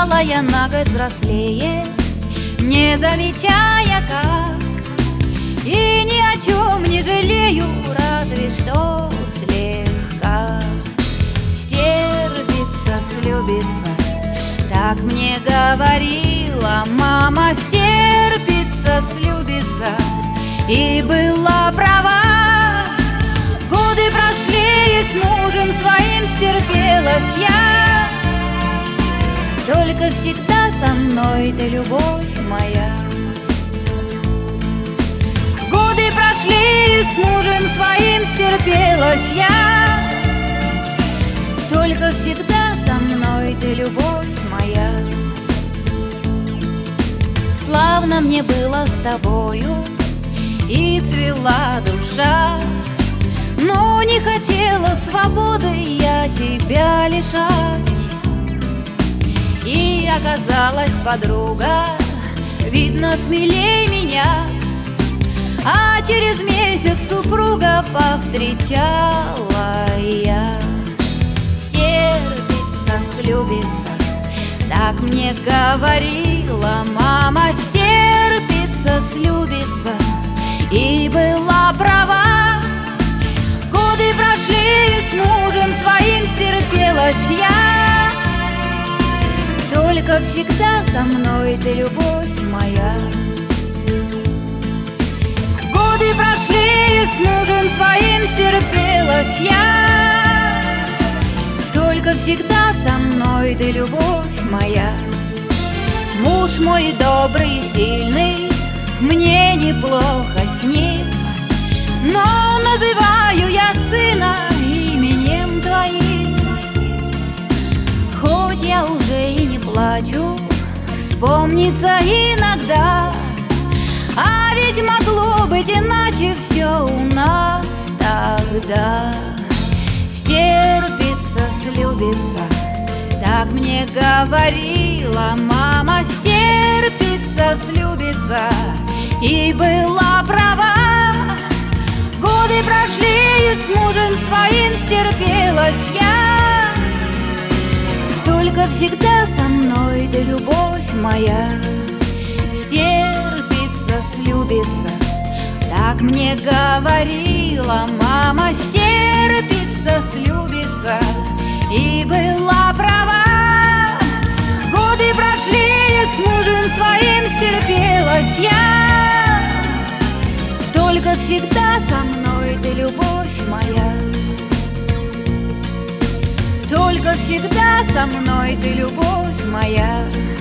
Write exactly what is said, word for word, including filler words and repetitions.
стала я на год взрослее, не замечая как, и ни о чем не жалею, разве что слегка. Стерпится, слюбится, так мне говорила мама. Стерпится, слюбится, и была права. Годы прошли, и с мужем своим стерпелась я. Только всегда со мной ты, любовь моя. Годы прошли, и с мужем своим стерпелась я. Только всегда со мной ты, любовь моя. Славно мне было с тобою, и цвела душа, но не хотела свободы я тебя лишать. И оказалась подруга, видно, смелей меня, а через месяц супруга повстречала я. Стерпится, слюбится, так мне говорила мама. Стерпится, слюбится, и была права. Годы прошли, и с мужем своим стерпелась я. Только всегда со мной ты, любовь моя. Годы прошли, и с мужем своим стерпелась я. Только всегда со мной ты, любовь моя. Муж мой добрый и сильный, мне неплохо с ним, но называю я сына именем твоим. Хоть я уже и не плачу, вспомнится иногда, а ведь могло быть иначе все у нас тогда. Стерпится, слюбится, так мне говорила мама. Стерпится, слюбится, и была права. Годы прошли, и с мужем своим стерпелась я. Только всегда со мной ты, любовь моя. Стерпится, слюбится, так мне говорила мама. Стерпится, слюбится, и была права. Годы прошли, и с мужем своим стерпелась я. Только всегда со мной ты, любовь моя. Только всегда со мной ты, любовь моя.